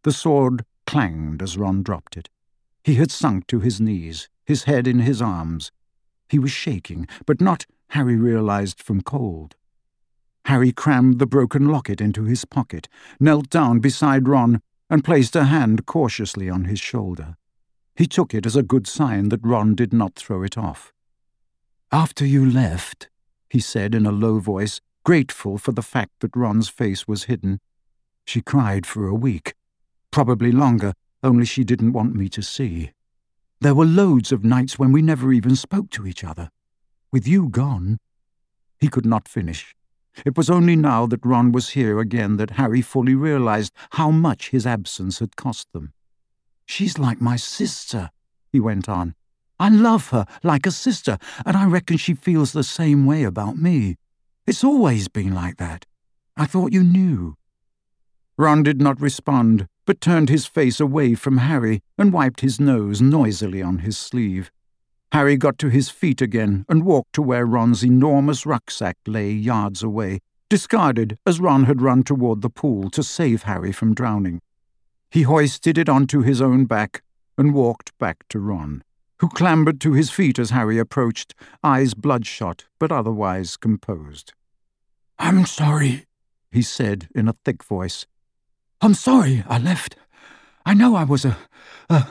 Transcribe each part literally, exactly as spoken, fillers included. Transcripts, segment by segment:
The sword clanged as Ron dropped it. He had sunk to his knees, his head in his arms. He was shaking, but not, Harry realized, from cold. Harry crammed the broken locket into his pocket, knelt down beside Ron, and placed a hand cautiously on his shoulder. He took it as a good sign that Ron did not throw it off. "After you left," he said in a low voice, grateful for the fact that Ron's face was hidden, "she cried for a week. Probably longer, only she didn't want me to see. There were loads of nights when we never even spoke to each other. With you gone—" He could not finish. It was only now that Ron was here again that Harry fully realized how much his absence had cost them. "She's like my sister," he went on. "I love her like a sister, and I reckon she feels the same way about me. It's always been like that. I thought you knew." Ron did not respond, but turned his face away from Harry and wiped his nose noisily on his sleeve. Harry got to his feet again and walked to where Ron's enormous rucksack lay yards away, discarded as Ron had run toward the pool to save Harry from drowning. He hoisted it onto his own back and walked back to Ron, who clambered to his feet as Harry approached, eyes bloodshot but otherwise composed. "I'm sorry," he said in a thick voice. "I'm sorry I left. I know I was a... a...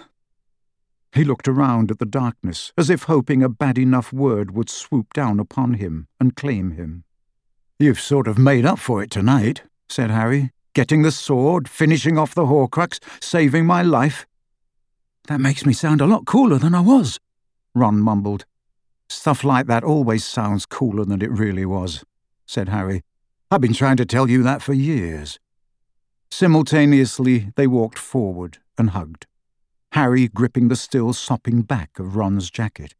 He looked around at the darkness, as if hoping a bad enough word would swoop down upon him and claim him. "You've sort of made up for it tonight," said Harry. "Getting the sword, finishing off the Horcrux, saving my life." "That makes me sound a lot cooler than I was," Ron mumbled. "Stuff like that always sounds cooler than it really was," said Harry. "I've been trying to tell you that for years." Simultaneously, they walked forward and hugged, Harry gripping the still sopping back of Ron's jacket.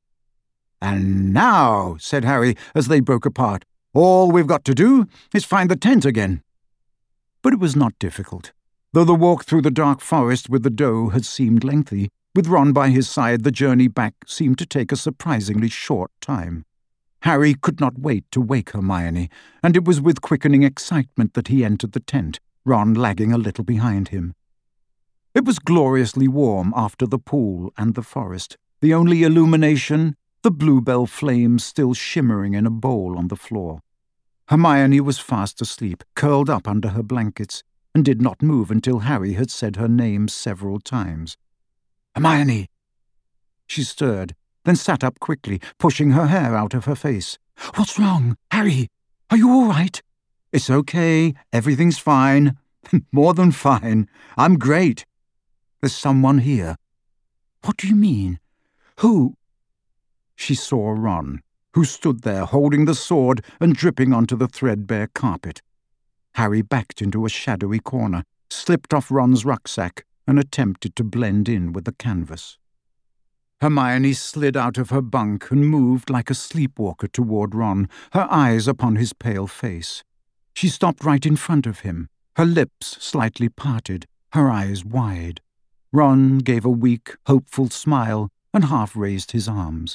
"And now," said Harry as they broke apart, "all we've got to do is find the tent again." But it was not difficult. Though the walk through the dark forest with the doe had seemed lengthy, with Ron by his side the journey back seemed to take a surprisingly short time. Harry could not wait to wake Hermione, and it was with quickening excitement that he entered the tent, Ron lagging a little behind him. It was gloriously warm after the pool and the forest, the only illumination, the bluebell flames still shimmering in a bowl on the floor. Hermione was fast asleep, curled up under her blankets, and did not move until Harry had said her name several times. "Hermione!" She stirred, then sat up quickly, pushing her hair out of her face. "What's wrong? Harry, are you all right?" "It's okay. Everything's fine. More than fine. I'm great. There's someone here." "What do you mean? Who?" She saw Ron, who stood there holding the sword and dripping onto the threadbare carpet. Harry backed into a shadowy corner, slipped off Ron's rucksack, and attempted to blend in with the canvas. Hermione slid out of her bunk and moved like a sleepwalker toward Ron, her eyes upon his pale face. She stopped right in front of him, her lips slightly parted, her eyes wide. Ron gave a weak, hopeful smile and half raised his arms.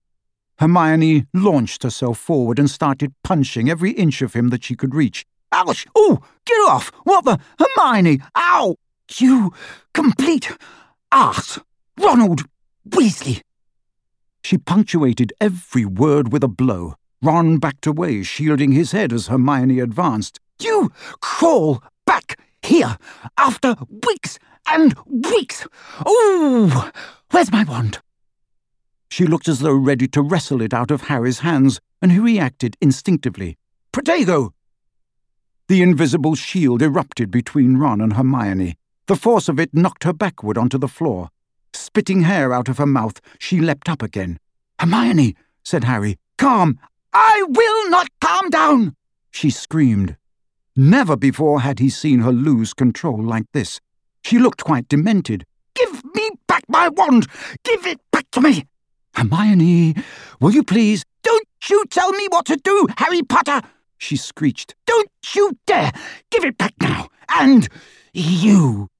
Hermione launched herself forward and started punching every inch of him that she could reach. "Ouch! Oh, get off! What the... Hermione! Ow! You complete arse! Ronald Weasley!" She punctuated every word with a blow. Ron backed away, shielding his head as Hermione advanced. "You crawl back here after weeks and weeks! Oh, where's my wand?" She looked as though ready to wrestle it out of Harry's hands, and he reacted instinctively. "Protego!" The invisible shield erupted between Ron and Hermione. The force of it knocked her backward onto the floor. Spitting hair out of her mouth, she leapt up again. "Hermione," said Harry, "calm." "I will not calm down!" she screamed. Never before had he seen her lose control like this. She looked quite demented. "Give me back my wand! Give it back to me!" "Hermione, will you please—" "Don't you tell me what to do, Harry Potter!" she screeched. "Don't you dare! Give it back now! And you!"